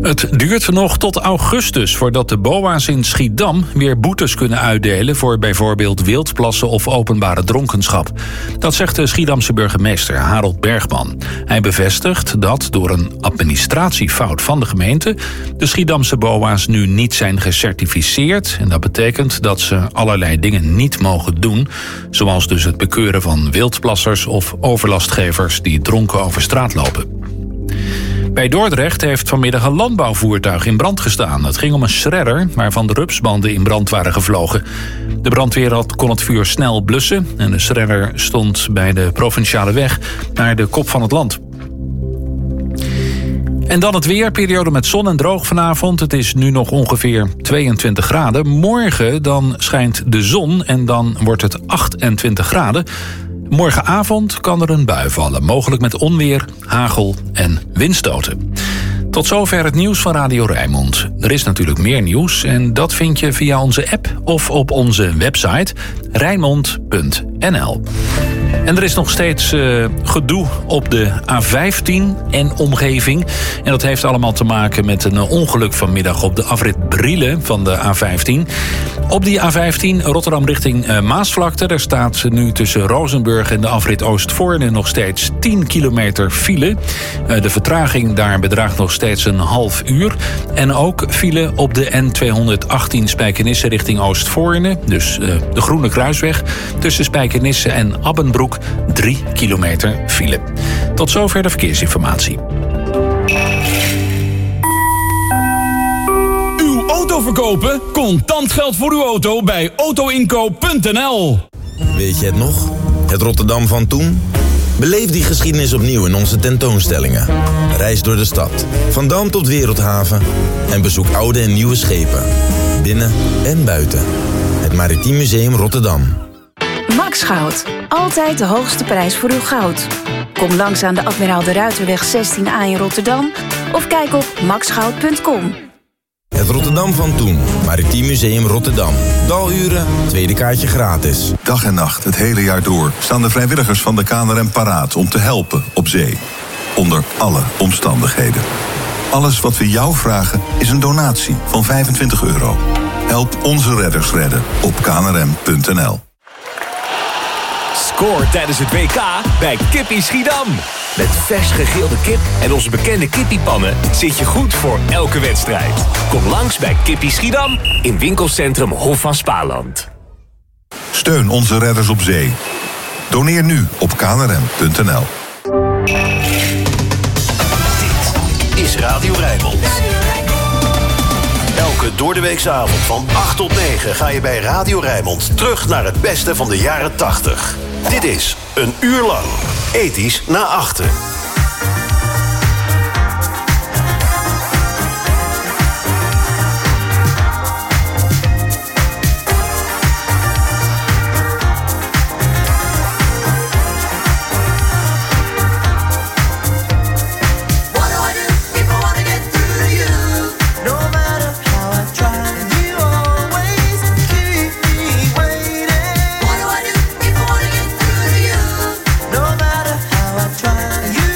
Het duurt nog tot augustus voordat de BOA's in Schiedam weer boetes kunnen uitdelen voor bijvoorbeeld wildplassen of openbare dronkenschap. Dat zegt de Schiedamse burgemeester Harold Bergman. Hij bevestigt dat door een administratiefout van de gemeente de Schiedamse BOA's nu niet zijn gecertificeerd. En dat betekent dat ze allerlei dingen niet mogen doen, zoals dus het bekeuren van wildplassers of overlastgevers die dronken over straat lopen. Bij Dordrecht heeft vanmiddag een landbouwvoertuig in brand gestaan. Het ging om een shredder waarvan de rupsbanden in brand waren gevlogen. De brandweer kon het vuur snel blussen en de shredder stond bij de provinciale weg naar de kop van het land. En dan het weer, periode met zon en droog vanavond. Het is nu nog ongeveer 22 graden. Morgen dan schijnt de zon en dan wordt het 28 graden. Morgenavond kan er een bui vallen, mogelijk met onweer, hagel en windstoten. Tot zover het nieuws van Radio Rijnmond. Er is natuurlijk meer nieuws en dat vind je via onze app of op onze website rijnmond.nl. En er is nog steeds gedoe op de A15 en omgeving. En dat heeft allemaal te maken met een ongeluk vanmiddag op de afrit Brielen van de A15. Op die A15 Rotterdam richting Maasvlakte. Daar staat nu tussen Rozenburg en de afrit Oostvoorne nog steeds 10 kilometer file. De vertraging daar bedraagt nog steeds een half uur. En ook file op de N218 Spijkenisse richting Oostvoorne. Dus de Groene Kruisweg. Tussen Spijkenisse en Abbenbroek 3 kilometer file. Tot zover de verkeersinformatie. Uw auto verkopen? Contant geld voor uw auto bij autoinkoop.nl. Weet je het nog? Het Rotterdam van toen? Beleef die geschiedenis opnieuw in onze tentoonstellingen. Reis door de stad, van Dam tot Wereldhaven. En bezoek oude en nieuwe schepen. Binnen en buiten. Het Maritiem Museum Rotterdam. Max Goud. Altijd de hoogste prijs voor uw goud. Kom langs aan de Admiraal de Ruiterweg 16A in Rotterdam of kijk op maxgoud.com. Het Rotterdam van toen. Maritiem Museum Rotterdam. Daluren, tweede kaartje gratis. Dag en nacht, het hele jaar door, staan de vrijwilligers van de KNRM paraat om te helpen op zee. Onder alle omstandigheden. Alles wat we jou vragen is een donatie van €25. Help onze redders redden op knrm.nl. Scoor tijdens het WK bij Kippie Schiedam. Met vers gegrilde kip en onze bekende kippiepannen zit je goed voor elke wedstrijd. Kom langs bij Kippie Schiedam in winkelcentrum Hof van Spaarland. Steun onze redders op zee. Doneer nu op knrm.nl. Dit is Radio Rijnmond. Elke doordeweekse avond van 8 tot 9 ga je bij Radio Rijnmond terug naar het beste van de jaren 80. Dit is een uur lang ethisch na achten. You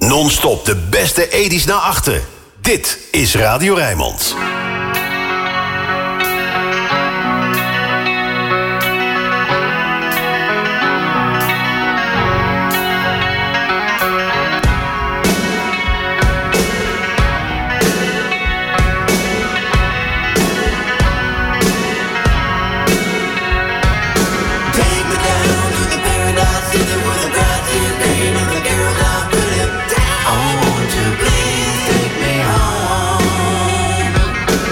Non-stop de beste 80's naar achter. Dit is Radio Rijnmond. I want to please take me home.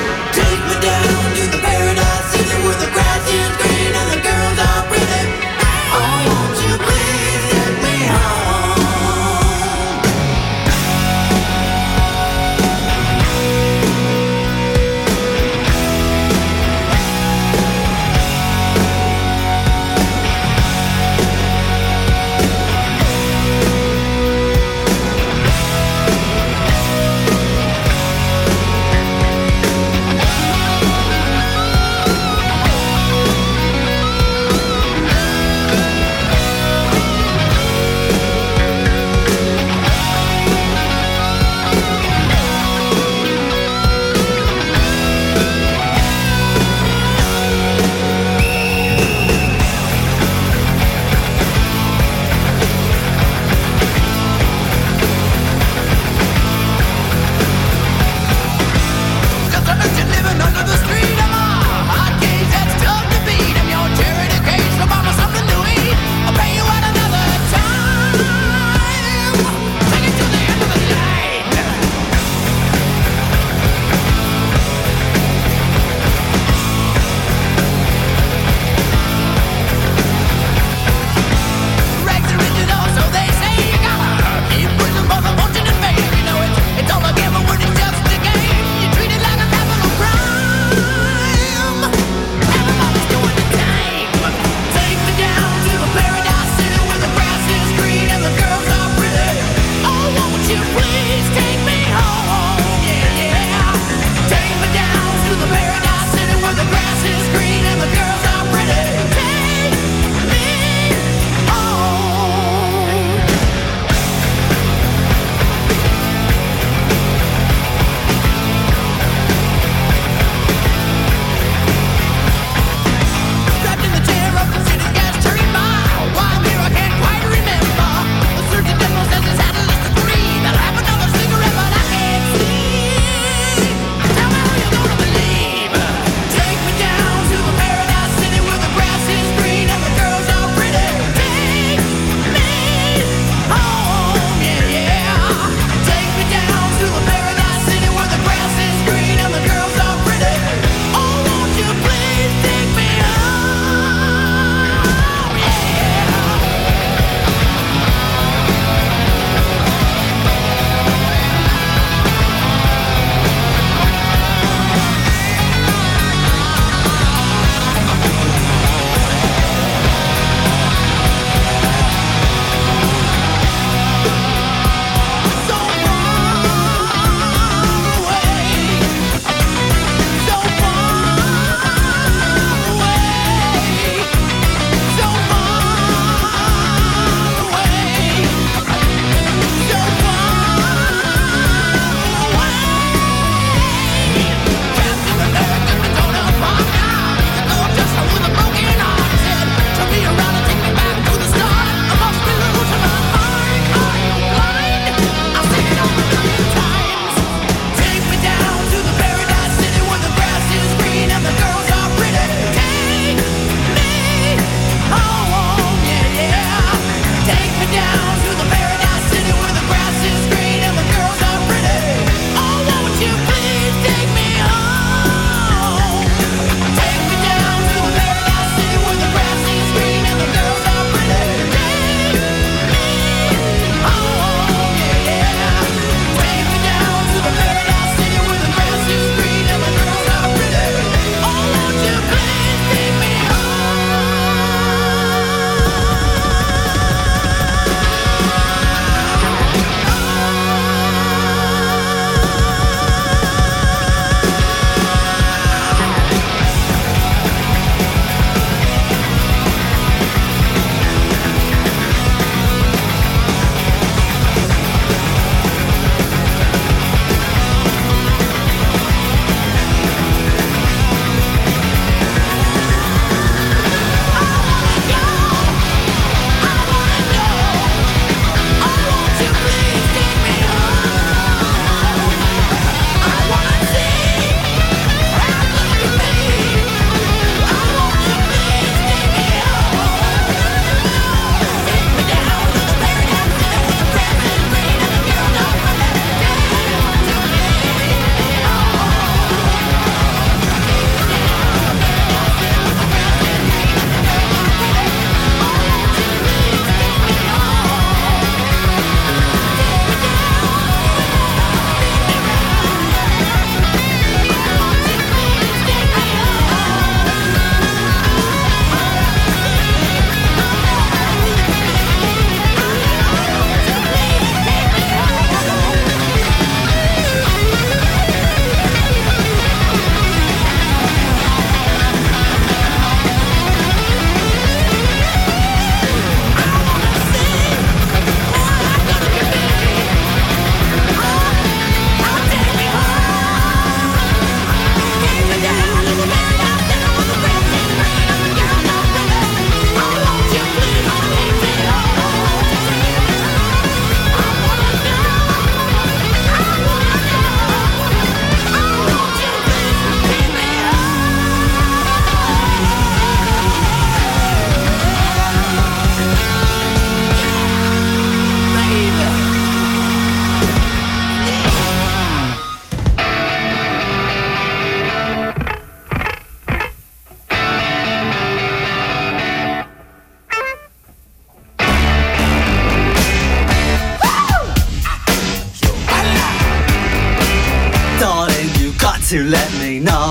to let me know.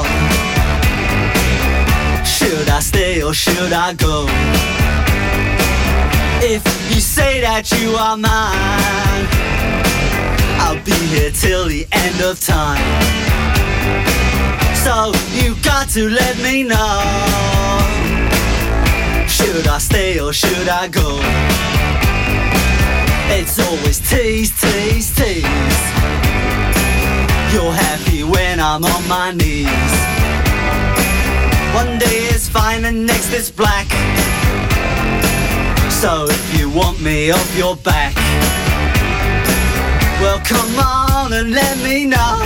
Should I stay or should I go? If you say that you are mine, I'll be here till the end of time. So you got to let me know. Should I stay or should I go? It's always tease, tease, tease. You're happy when I'm on my knees. One day is fine and next is black. So if you want me off your back, well come on and let me know.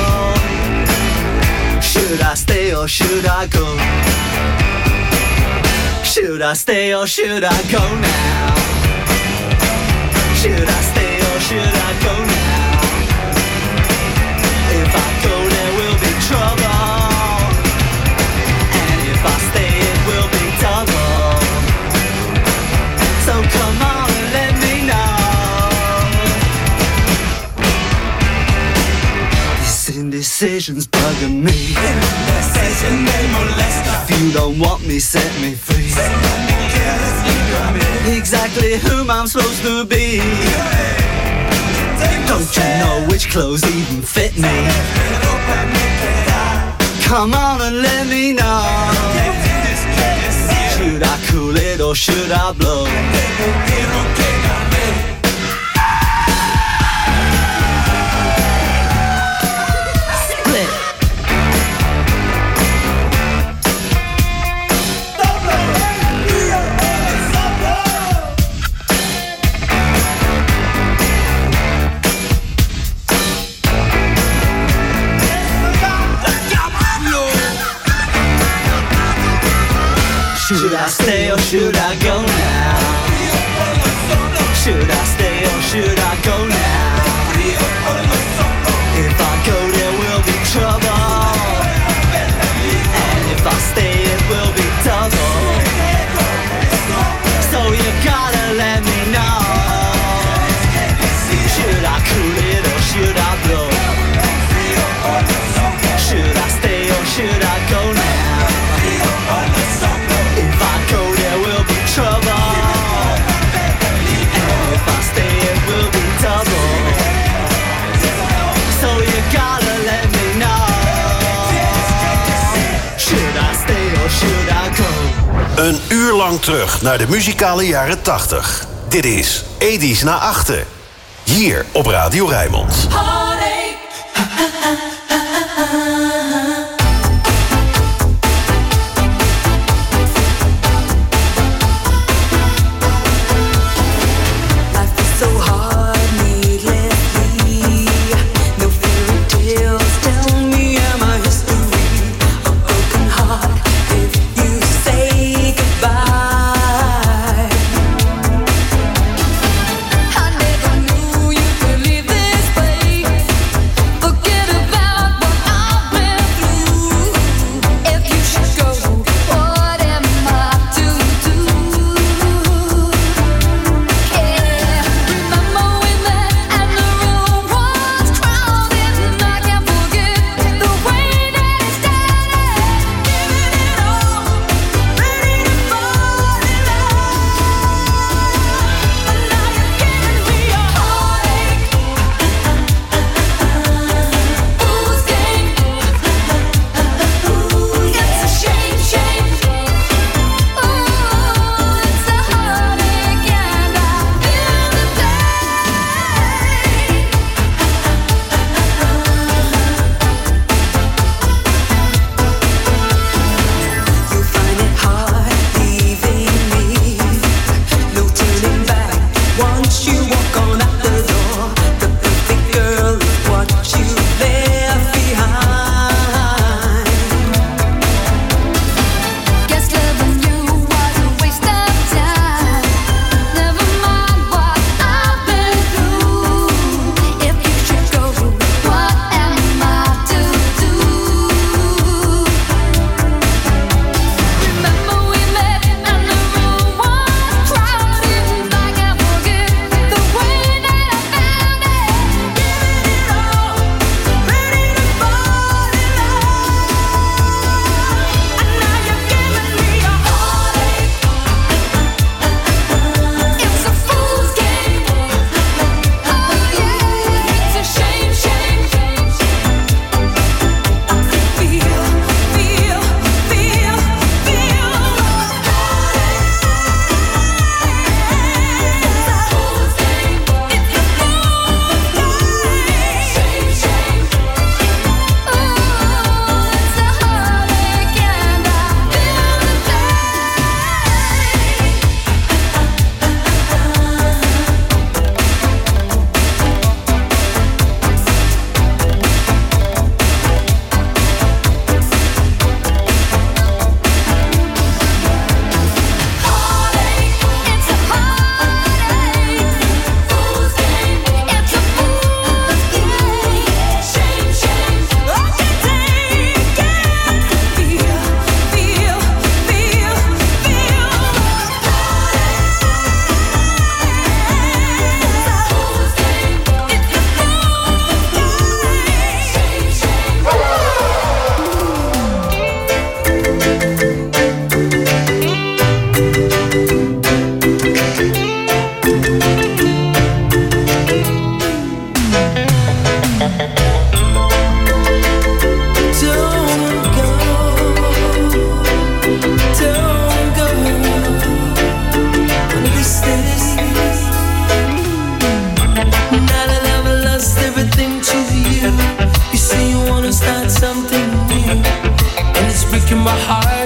Should I stay or should I go? Should I stay or should I go now? Should I stay or should I go now? If I go there will be trouble, and if I stay it will be double. So come on and let me know. This indecision's bugging me. If you don't want me, set me free. Exactly whom I'm supposed to be. Don't you know which clothes even fit me? Come on and let me know. Should I cool it or should I blow? Split. Should I stay or should I go now? Should I stay or should I go now? If I go there will be trouble, and if I stay it will be double. So you gotta let me know. Should I cool it or should I blow? Should I stay or should I go now? If I go there will be trouble, and if I stay it will be double. So you gotta let me know. Should I stay or should I go? Een uur lang terug naar de muzikale jaren 80. Dit is Edi's na achten. Hier op Radio Rijnmond. I never knew you could live this way.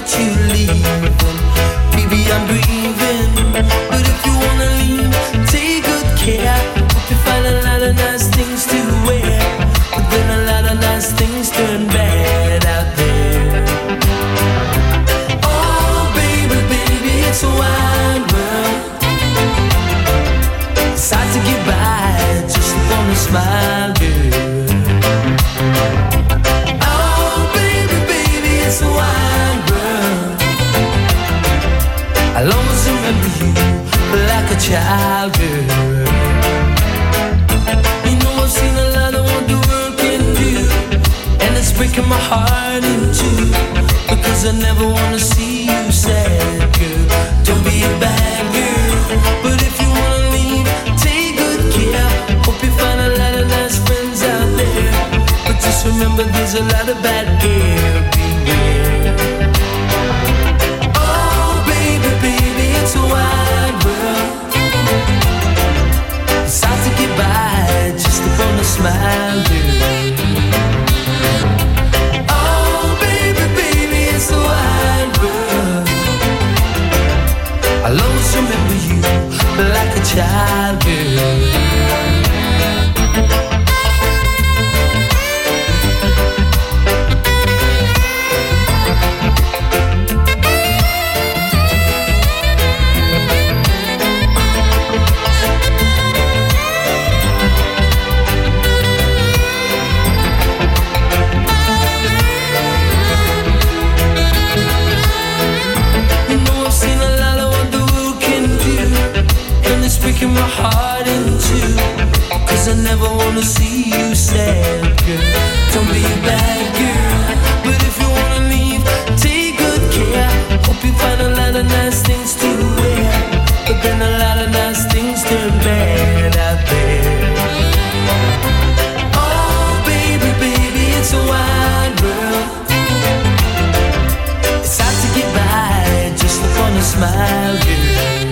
that you leave. Baby, I'm grieving, but if you wanna leave, take good care. Hope you find a lot of nice things to wear, but then a lot of nice things turn bad out there. Oh, baby, baby, it's a wide world. It's hard to get by just upon a smile, girl. Oh, baby, baby, it's a wide world. I'll always remember you like a child, girl. You know I've seen a lot of what the world can do, and it's breaking my heart in two, because I never wanna see you sad, girl. Don't be a bad girl, but if you wanna leave, take good care. Hope you find a lot of nice friends out there, but just remember there's a lot of bad girl beware. Oh, baby, baby, it's a wide world. It's hard to get by just upon a smile, girl. Oh, baby, baby, it's a wide world. I'll always remember you like a child, girl. Breaking my heart in two, cause I never wanna see you sad, girl. Don't be a bad girl, but if you wanna leave, take good care. Hope you find a lot of nice things to wear, but then a lot of nice things turn bad out there. Oh, baby, baby, it's a wide world. It's hard to get by just upon a smile, girl.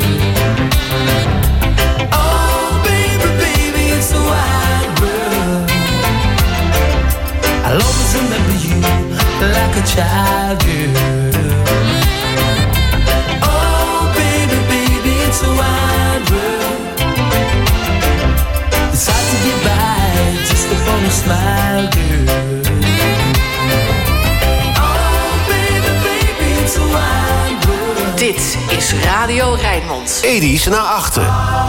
I'll always remember you like a child, girl. Oh, baby, baby, it's a wide world. It's hard to get by just upon a smile, girl. Oh, baby, baby, it's a wide world. Dit is Radio Rijnmond. Edi's naar achter.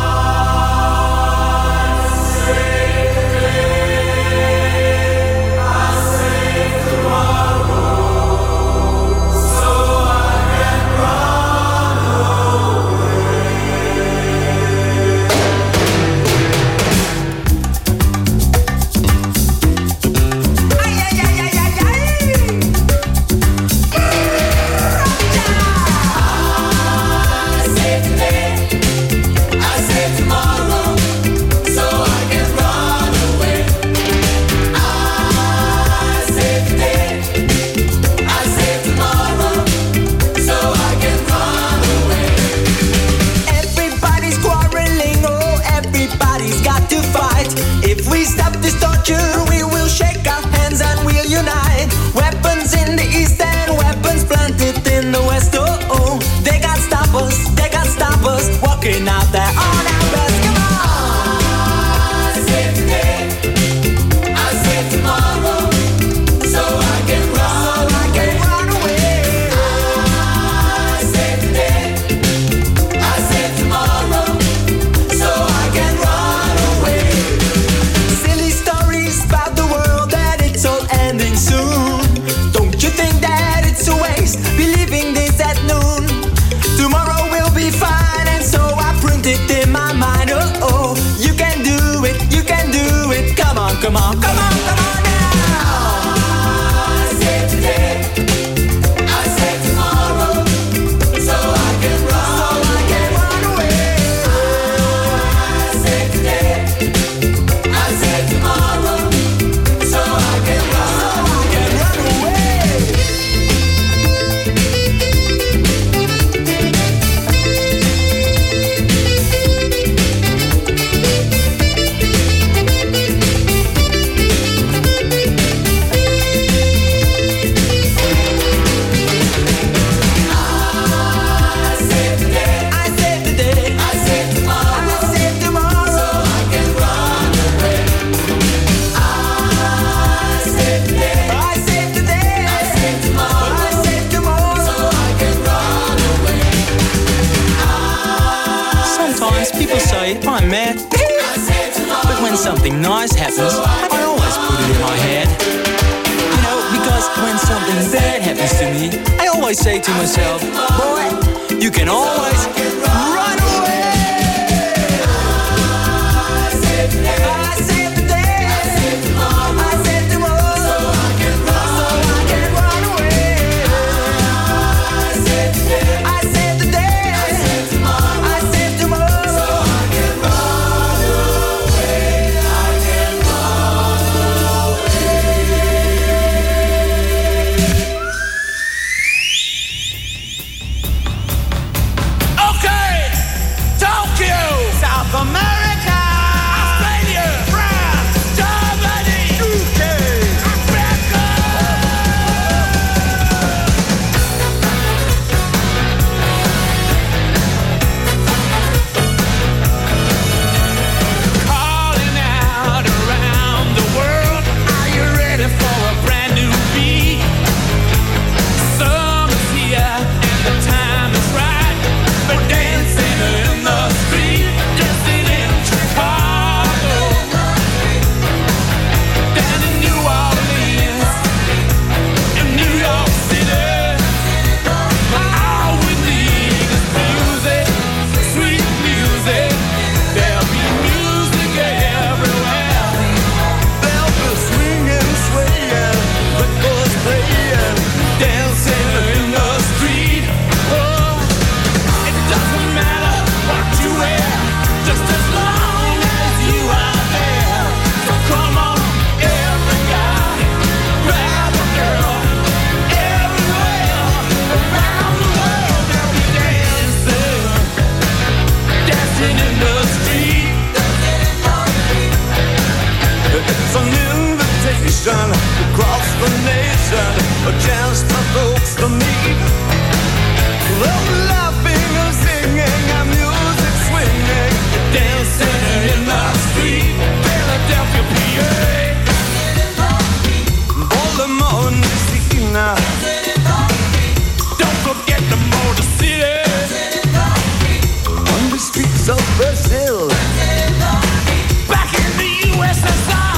We will shake our hands and we'll unite. Weapons in the east and weapons planted in the west. Oh, oh, they can't stop us, walking out there on our best. Come on! I say today, I say tomorrow, so I can run away. I say today, I say tomorrow, so I can run away. Silly stories about the world that it's all ending soon. Don't you think that it's a waste believing this at noon? Tomorrow will be fine, and so I print it in my mind. Oh, oh, you can do it, you can do it. Come on, come on, come on, come on now. I say today, I say tomorrow, so I can run away. I say today, I say tomorrow, so I can run away. say I'm mad. But when something nice happens, I always put it in my head. You know, because when something bad happens to me, I always say to myself, boy, you can always run away. I saved the day, I saved tomorrow, so I can run away. I saved the day, I saved tomorrow, so I can run away. I can run away. Okay, Tokyo, South America. Across the nation, a chance for folks to meet. Love laughing and singing, and music swinging, dancing in the street. Philadelphia, PA, Baltimore, Messina. Don't forget the Motor City, on the streets of Brazil, back in the USSR.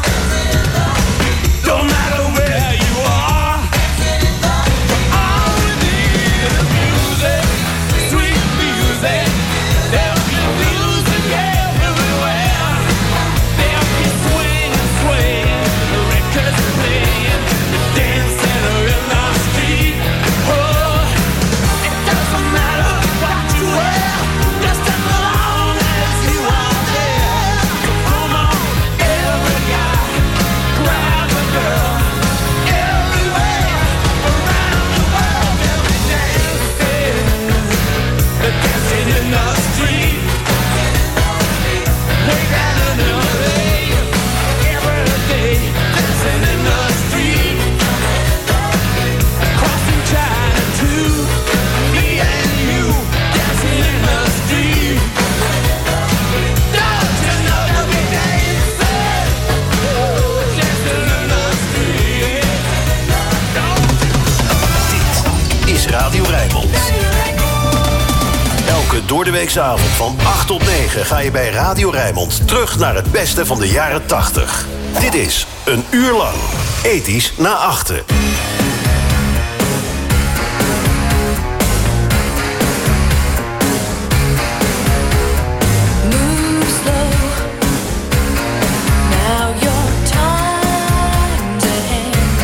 Don't matter where you are, all we need is music, sweet music. There'll be music everywhere. There'll be swing and swaying, the records playing, dancing in the street. Oh, it doesn't matter what you wear, just as long as you are there. So come on, every guy, grab a girl. Everywhere around the world, they'll be dancing. They're dancing in the street. Way down in LA, every day, dancing in the street. Crossing China too, me and you, dancing in the street. Don't you know they'll be dancing, dancing in the street. Dit is Radio Rijnmond. Elke doordeweekse avond van 8 tot 9 ga je bij Radio Rijnmond terug naar het beste van de jaren 80. Dit is een uur lang ethisch na achten. Move slow. Now your time's at hand.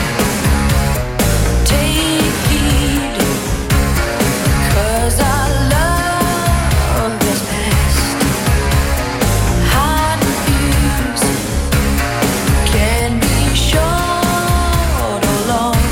Take heed, 'cause our love is past. Hide and fuse can be short or long.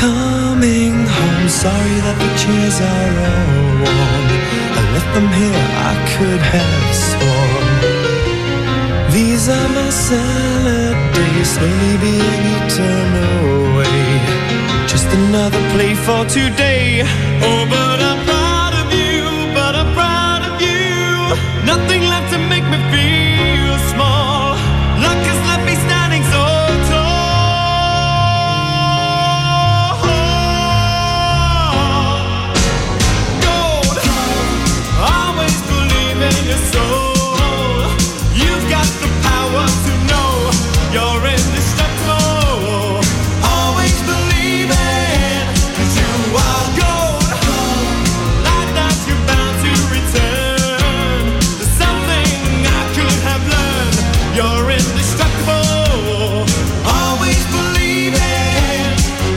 coming home. Sorry that the chairs are all warm. I left them here, I could have sworn. These are my salad days, slowly being eaten away. Just another play for today. Oh, but I'm proud of you, but I'm proud of you. Nothing left to make me feel small. Luck has left me standing so tall. Gold, always believe in your soul. You've got the power to know you're indestructible. Always believe it, 'cause you are gold. Like that you're bound to return. There's something I could have learned. You're indestructible. Always believe it.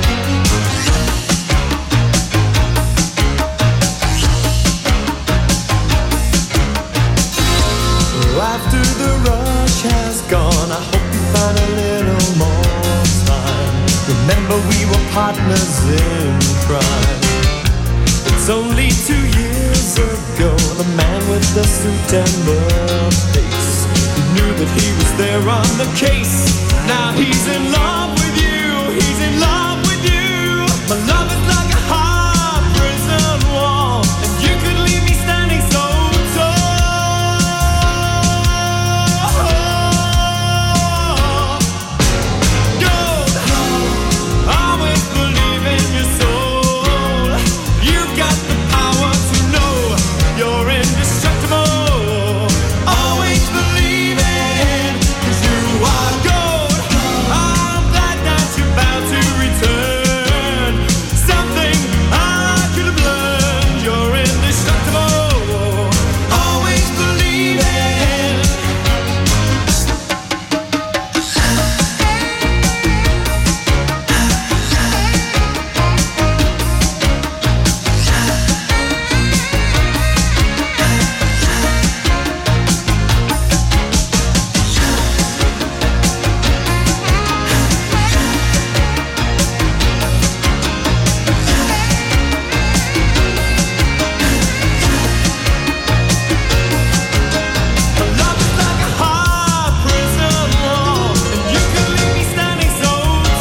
After the rush has gone, I hope you find a little more time. Remember we were partners in crime. It's only 2 years ago, the man with the suit and the face, he knew that he was there on the case. Now he's in love with you, he's in love with you. My love is like a hard prison wall, and you could leave me standing so tall. Gold, always believe in your soul. You've got the power to know you're indestructible. Always believe it, 'cause you are gold. I'm glad that you're about to return. Something I could have learned. You're indestructible. Always believe it. Love is like a hard prison wall, and you can leave me standing so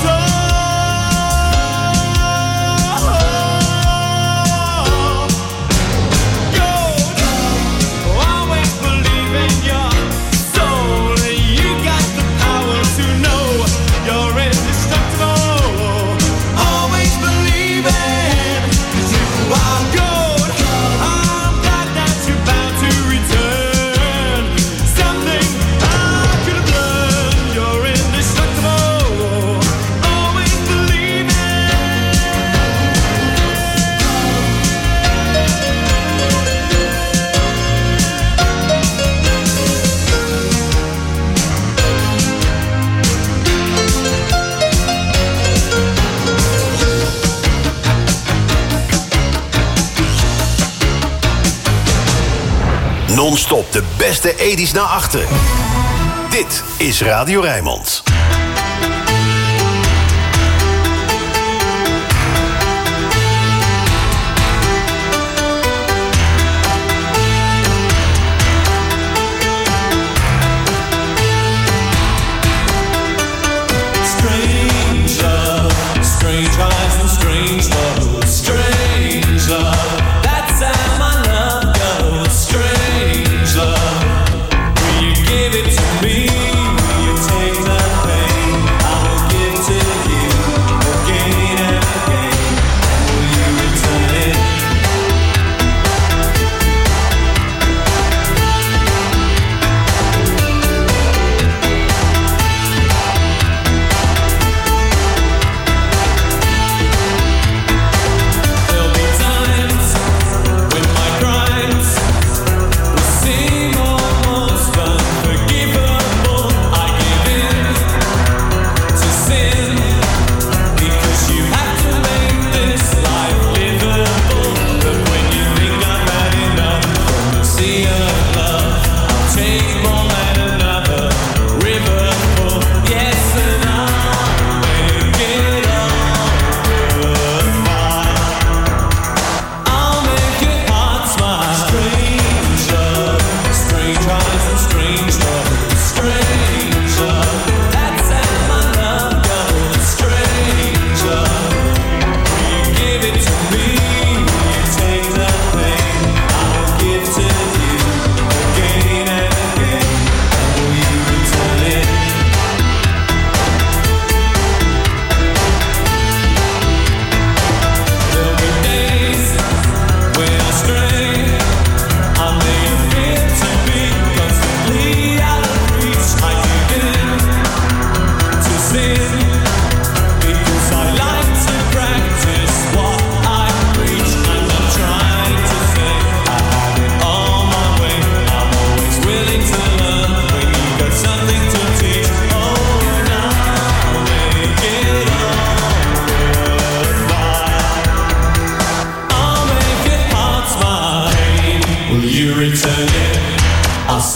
tall. Gold, always believe in your soul. You got the power to know you're indestructible. Always believe it, 'cause you are gold. I'm glad that you're bound to return. Something I could have learned. You're indestructible. Always believe it. Non-stop de beste 80's naar achter. Dit is Radio Rijnmond. Strange love, strange eyes and strange love, strange love. That's how my love goes. Strange love, will you give it to me? Will you take the pain?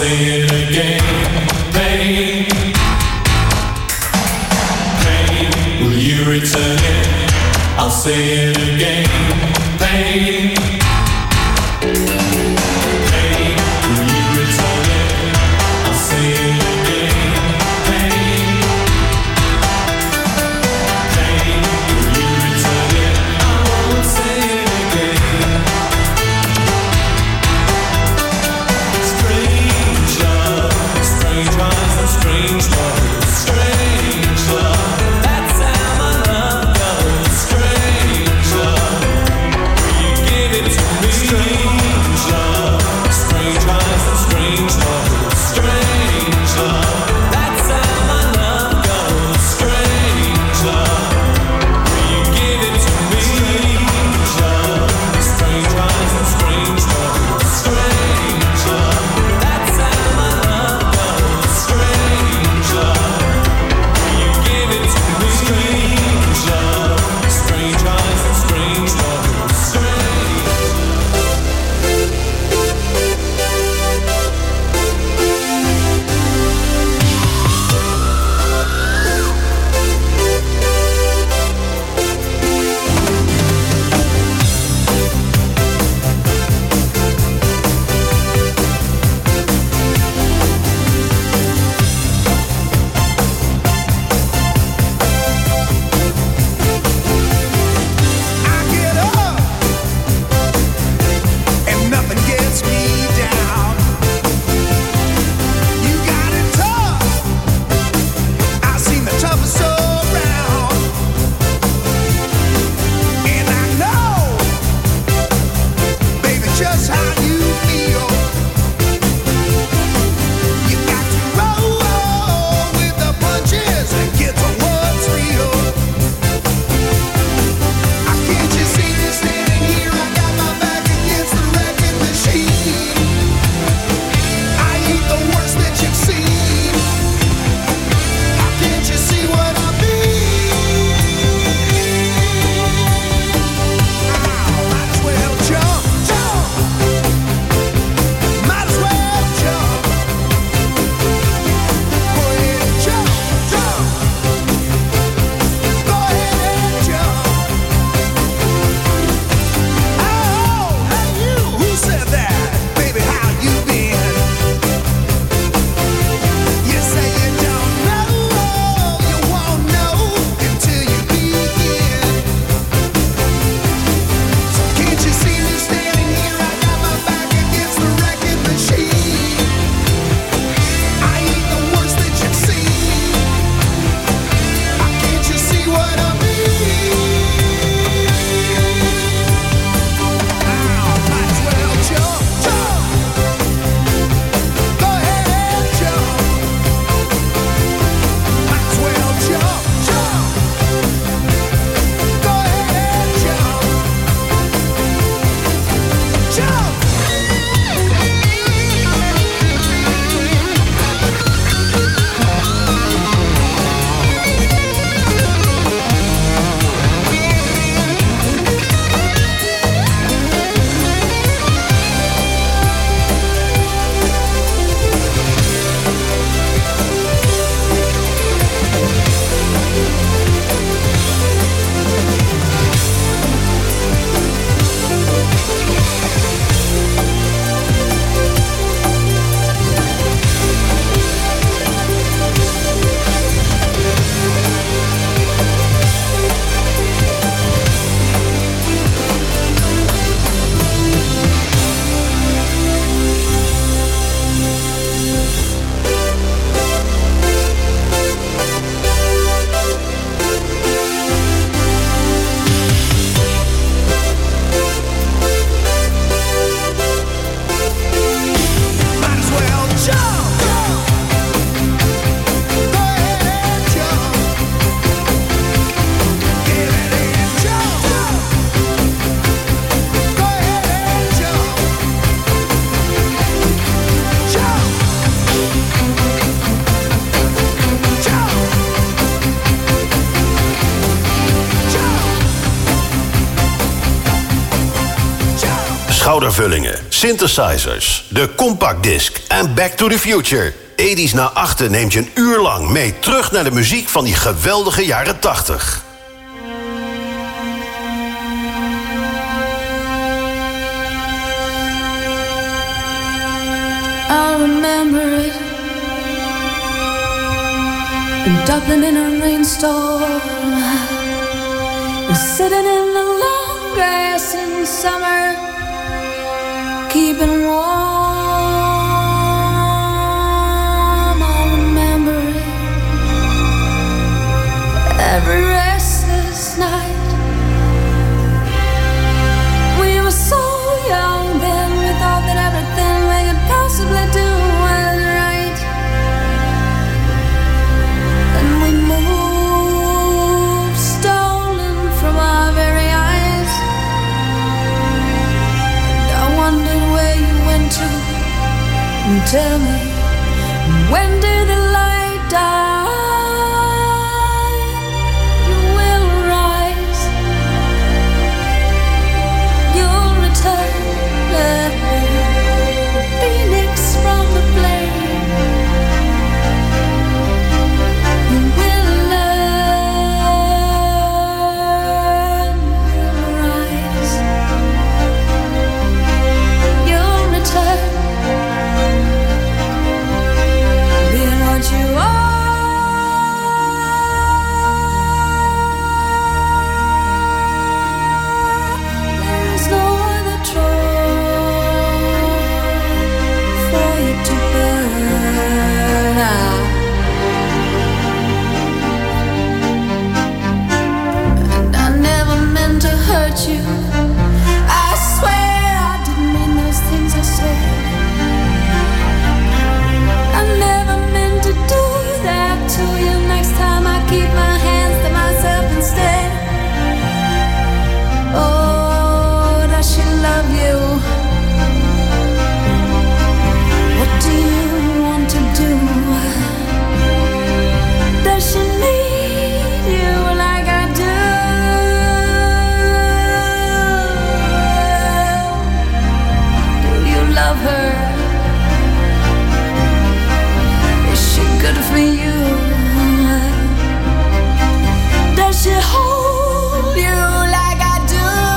say it again. Pain, pain, will you return it? I'll say it again. Pain, pain, will you return it? I'll say it again. Pain, pain, will you return it? I won't say it again. Strange love, strange minds and strange love, strange love. That's how my love goes. Strange love, will you give it to schoudervullingen, synthesizers, de compact disc en Back to the Future. 80's na 8 neemt je een uur lang mee terug naar de muziek van die geweldige jaren 80. I remember it in Dublin in a rainstorm, sitting in the long grass in summer, keeping warm. I remember it every restless night. We were so young then, we thought that everything we could possibly do was right. And we moved stolen from our very eyes. And I wondered where you went to. And tell me, when did the light die? You will rise, you'll return, Phoenix from the flame. You will learn, you'll rise, you'll return, being what you are. There is no other throne for you to burn out. And I never meant to hurt you. I swear I didn't mean those things I said. I never meant to do that to you. Next time I keep my hands to myself instead. Oh, does she love you? What do you want to do? Does she need you like I do? Do you love her? Is she good for you? Does she hold you like I do?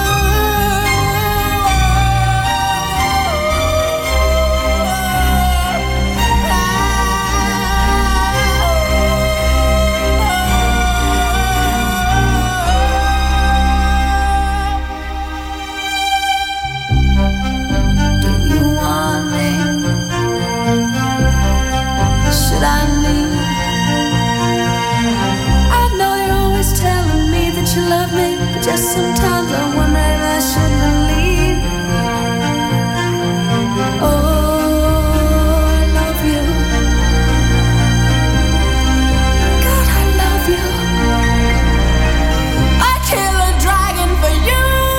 Do you want me? Should I leave? I know you're always telling me that you love me, but just sometimes I wonder if I should believe. Oh, I love you. God, I love you. I'd kill a dragon for you.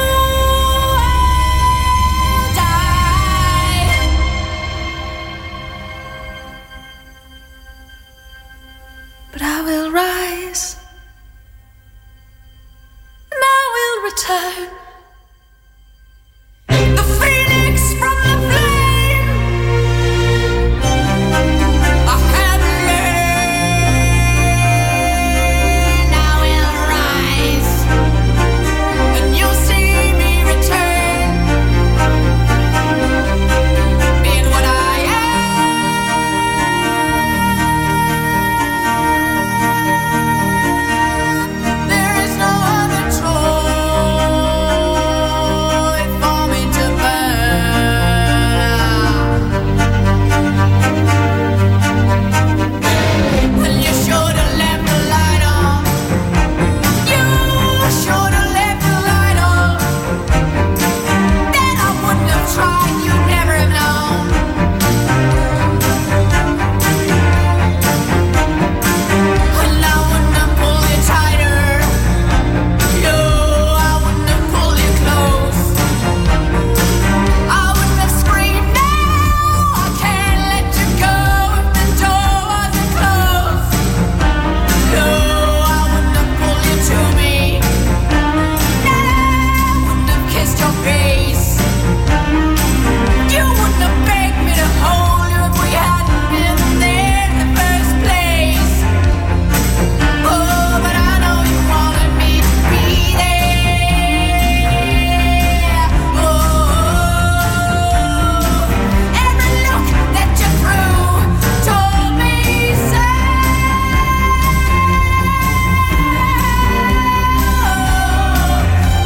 I'll die. But I will rise, and I will return. The phoenix from the flame. I have learned. I will rise, and you'll see me return, being what I am. There is no other choice.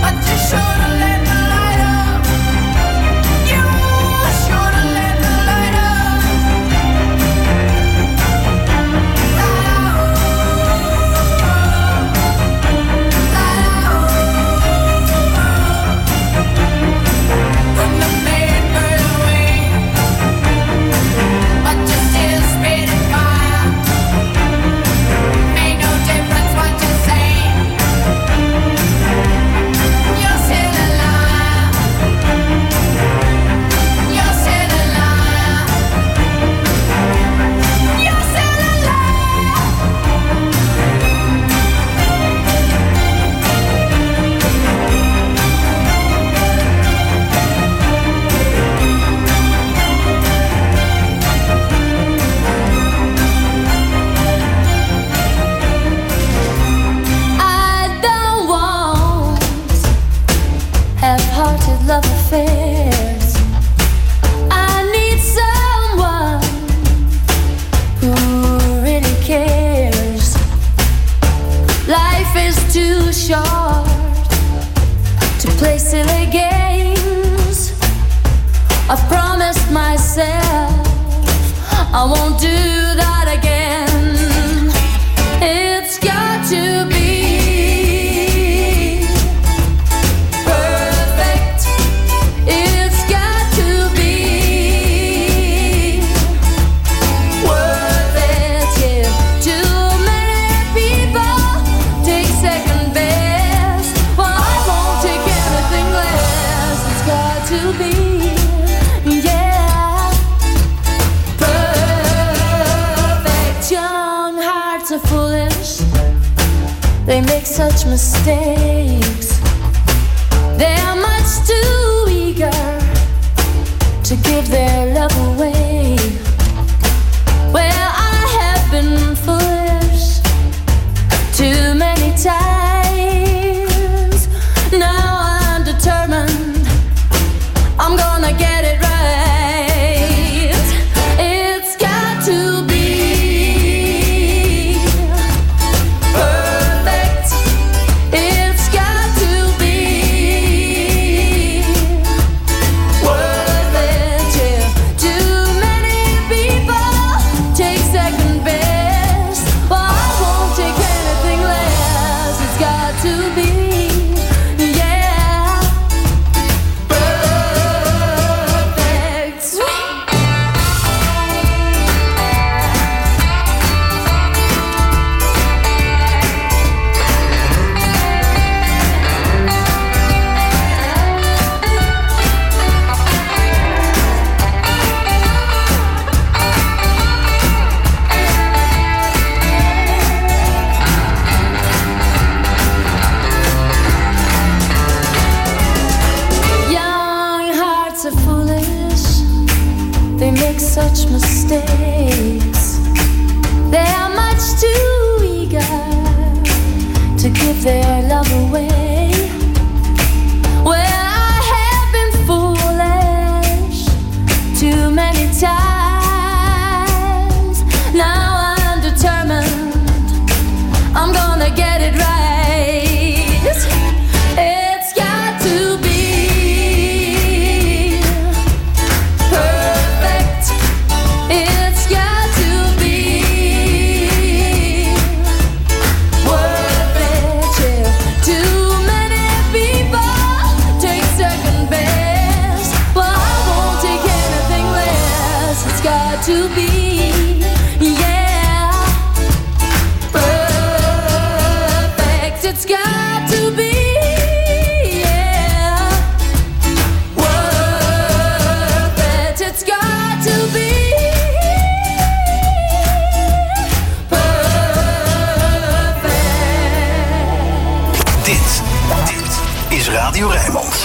Radio Rijnmond.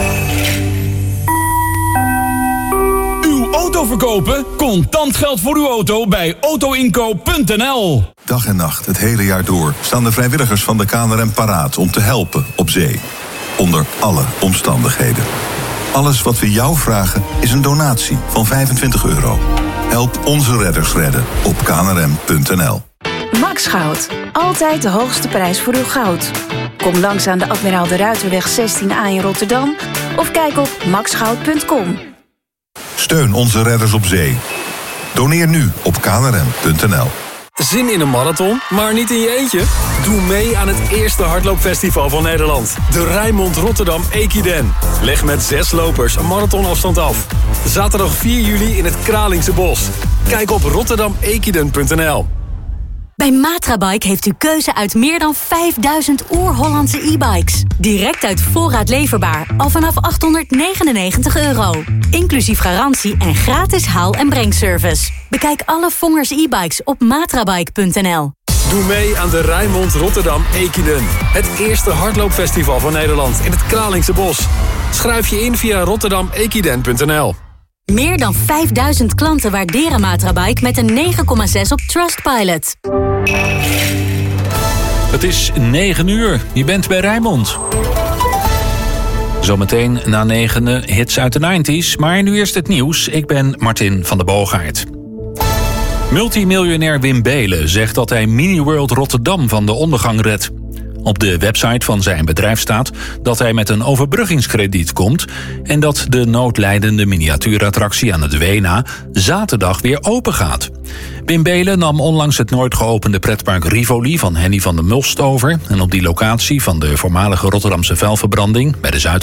Uw auto verkopen? Contant geld voor uw auto bij autoinkoop.nl. Dag en nacht, het hele jaar door, staan de vrijwilligers van de KNRM paraat om te helpen op zee. Onder alle omstandigheden. Alles wat we jou vragen is een donatie van €25. Help onze redders redden op knrm.nl. Max Goud. Altijd de hoogste prijs voor uw goud. Kom langs aan de Admiraal de Ruiterweg 16A in Rotterdam of kijk op maxgoud.com. Steun onze redders op zee. Doneer nu op knrm.nl. Zin in een marathon, maar niet in je eentje? Doe mee aan het eerste hardloopfestival van Nederland. De Rijnmond Rotterdam Equiden. Leg met 6 lopers een marathonafstand af. Zaterdag 4 juli in het Kralingse Bos. Kijk op rotterdamequiden.nl. Bij Matrabike heeft u keuze uit meer dan 5000 oer-Hollandse e-bikes. Direct uit voorraad leverbaar, al vanaf €899. Inclusief garantie en gratis haal- en brengservice. Bekijk alle Vongers e-bikes op matrabike.nl. Doe mee aan de Rijnmond Rotterdam Equiden. Het eerste hardloopfestival van Nederland in het Kralingse Bos. Schrijf je in via rotterdamequiden.nl. Meer dan 5000 klanten waarderen Matrabike met een 9,6 op Trustpilot. Het is 9 uur. Je bent bij Rijnmond. Zometeen na 9 hits uit de 90s. Maar nu eerst het nieuws. Ik ben Martin van der Boogaard. Multimiljonair Wim Beelen zegt dat hij Mini-World Rotterdam van de ondergang redt. Op de website van zijn bedrijf staat dat hij met een overbruggingskrediet komt en dat de noodlijdende miniatuurattractie aan het Wena zaterdag weer open gaat. Wim Beelen nam onlangs het nooit geopende pretpark Rivoli van Henny van der Mulst over. En op die locatie van de voormalige Rotterdamse vuilverbranding bij de